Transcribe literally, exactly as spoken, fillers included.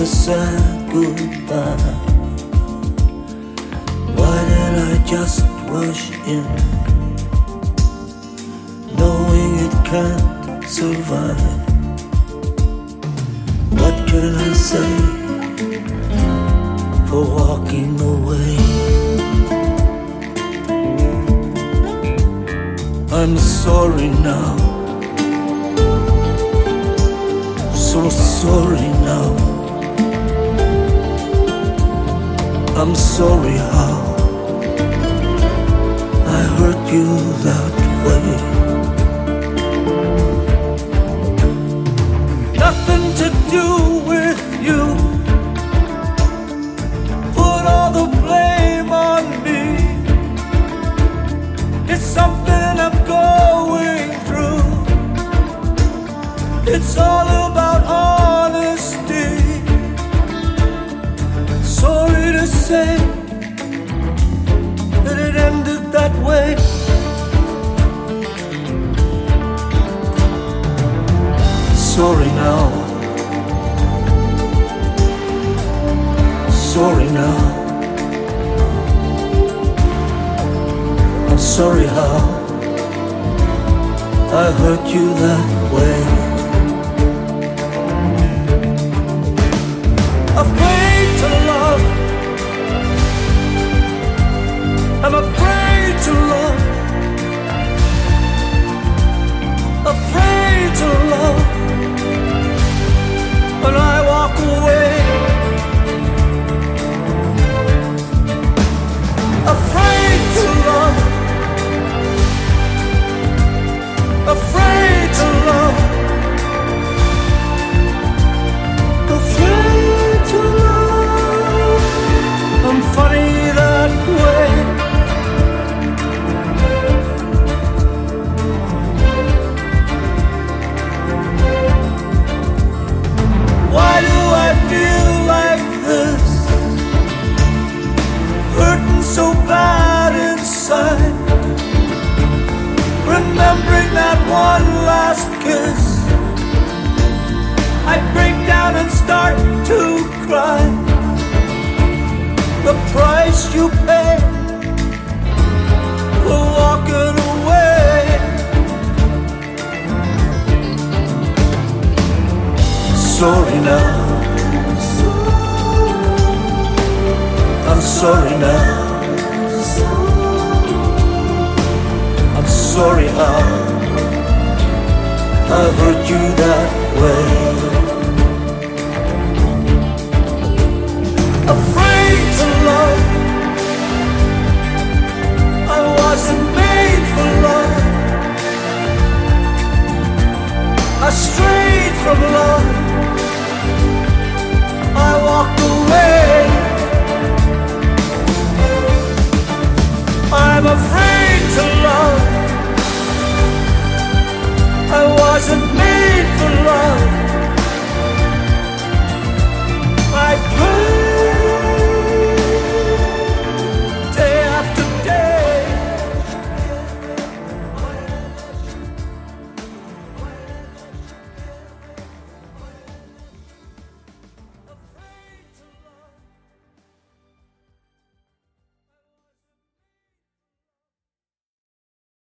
a sad goodbye. Why did I just rush in, knowing it can't survive? What can I say for walking away? I'm sorry now, so sorry now. I'm sorry how I hurt you that way. Nothing to do with you, put all the blame on me. It's something I'm going through. It's all about honesty. Sorry to say that it ended that way. Sorry now, sorry now. I'm sorry how I hurt you that way. Afraid to love, I'm afraid to love, afraid to love. When I walk away, afraid to love, afraid to love, afraid to love. I'm funny that way. Why do I feel like this? Hurting so bad inside, remembering that one last kiss. I break down and start to cry. The price you pay for walking away. Sorry now, I'm sorry now. I'm sorry how I hurt you that way.